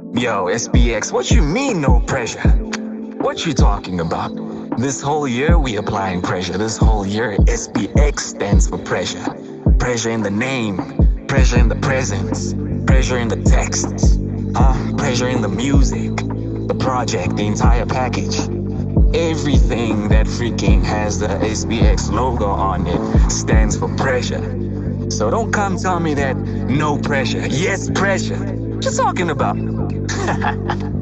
Yo, SPX, what you mean no pressure? What you talking about? This whole year we applying pressure. This whole year SPX stands for pressure. Pressure in the name, pressure in the presence, pressure in the text, pressure in the music, the project, the entire package. Everything that freaking has the SPX logo on it stands for pressure. So don't come tell me that no pressure. Yes, pressure. What you talking about?